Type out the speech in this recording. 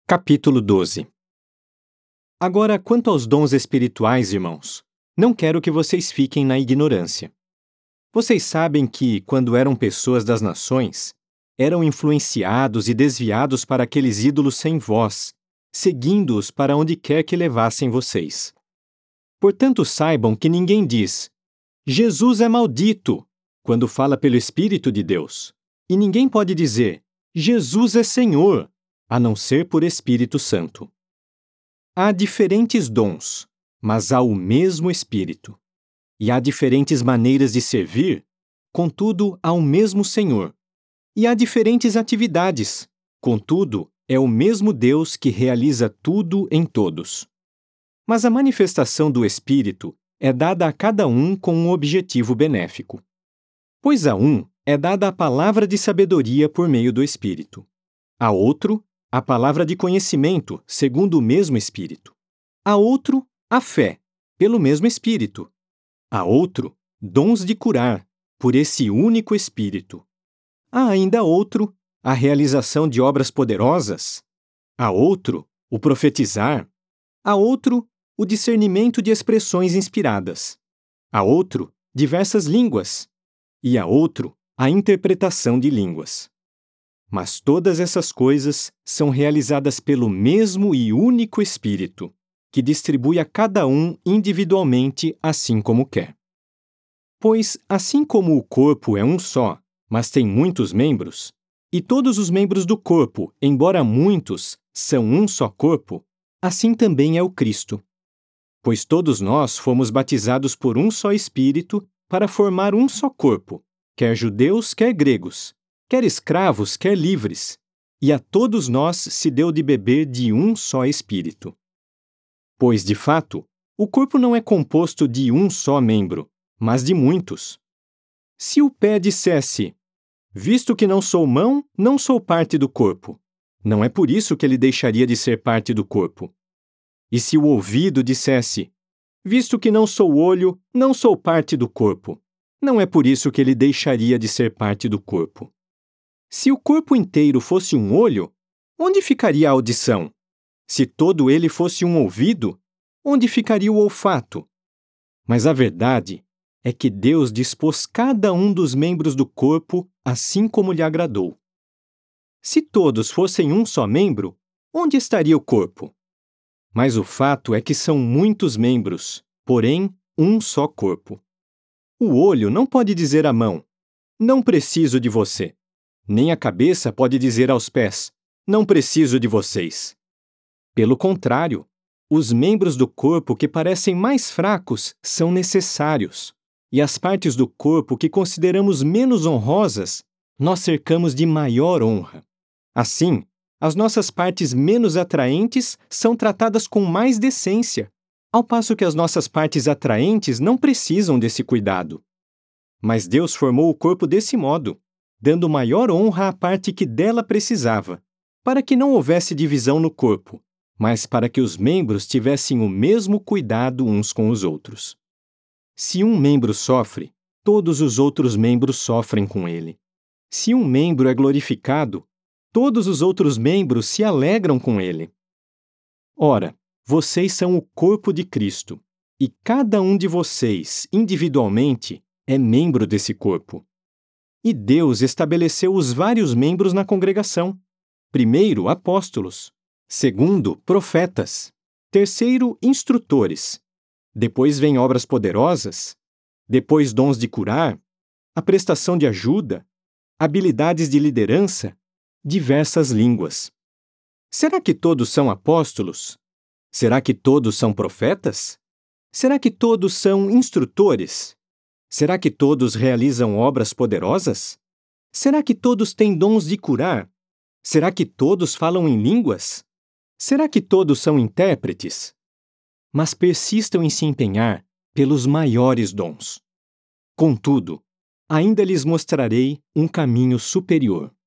Capítulo 12. Agora, quanto aos dons espirituais, irmãos, não quero que vocês fiquem na ignorância. Vocês sabem que, quando eram pessoas das nações, eram influenciados e desviados para aqueles ídolos sem voz, seguindo-os para onde quer que levassem vocês. Portanto, saibam que ninguém diz, Jesus é maldito, quando fala pelo Espírito de Deus. E ninguém pode dizer, Jesus é Senhor, a não ser por Espírito Santo. Há diferentes dons, mas há o mesmo Espírito. E há diferentes maneiras de servir, contudo, há o mesmo Senhor. E há diferentes atividades, contudo, é o mesmo Deus que realiza tudo em todos. Mas a manifestação do Espírito é dada a cada um com um objetivo benéfico. Pois a um é dada a palavra de sabedoria por meio do Espírito. A outro, a palavra de conhecimento, segundo o mesmo Espírito. A outro, a fé, pelo mesmo Espírito. A outro, dons de curar, por esse único Espírito. Há ainda outro, a realização de obras poderosas. A outro, o profetizar. A outro, o discernimento de expressões inspiradas. A outro, diversas línguas. E a outro, a interpretação de línguas. Mas todas essas coisas são realizadas pelo mesmo e único Espírito, que distribui a cada um individualmente assim como quer. Pois, assim como o corpo é um só, mas tem muitos membros, e todos os membros do corpo, embora muitos, são um só corpo, assim também é o Cristo. Pois todos nós fomos batizados por um só Espírito para formar um só corpo, quer judeus, quer gregos, quer escravos, quer livres, e a todos nós se deu de beber de um só Espírito. Pois, de fato, o corpo não é composto de um só membro, mas de muitos. Se o pé dissesse, visto que não sou mão, não sou parte do corpo, não é por isso que ele deixaria de ser parte do corpo. E se o ouvido dissesse, visto que não sou olho, não sou parte do corpo, não é por isso que ele deixaria de ser parte do corpo. Se o corpo inteiro fosse um olho, onde ficaria a audição? Se todo ele fosse um ouvido, onde ficaria o olfato? Mas a verdade é que Deus dispôs cada um dos membros do corpo assim como lhe agradou. Se todos fossem um só membro, onde estaria o corpo? Mas o fato é que são muitos membros, porém um só corpo. O olho não pode dizer à mão, não preciso de você. Nem a cabeça pode dizer aos pés, não preciso de vocês. Pelo contrário, os membros do corpo que parecem mais fracos são necessários, e as partes do corpo que consideramos menos honrosas, nós cercamos de maior honra. Assim, as nossas partes menos atraentes são tratadas com mais decência, ao passo que as nossas partes atraentes não precisam desse cuidado. Mas Deus formou o corpo desse modo, dando maior honra à parte que dela precisava, para que não houvesse divisão no corpo, mas para que os membros tivessem o mesmo cuidado uns com os outros. Se um membro sofre, todos os outros membros sofrem com ele. Se um membro é glorificado, todos os outros membros se alegram com ele. Ora, vocês são o corpo de Cristo, e cada um de vocês, individualmente, é membro desse corpo. E Deus estabeleceu os vários membros na congregação. Primeiro, apóstolos. Segundo, profetas. Terceiro, instrutores. Depois vêm obras poderosas. Depois, dons de curar, a prestação de ajuda, habilidades de liderança, diversas línguas. Será que todos são apóstolos? Será que todos são profetas? Será que todos são instrutores? Será que todos realizam obras poderosas? Será que todos têm dons de curar? Será que todos falam em línguas? Será que todos são intérpretes? Mas persistam em se empenhar pelos maiores dons. Contudo, ainda lhes mostrarei um caminho superior.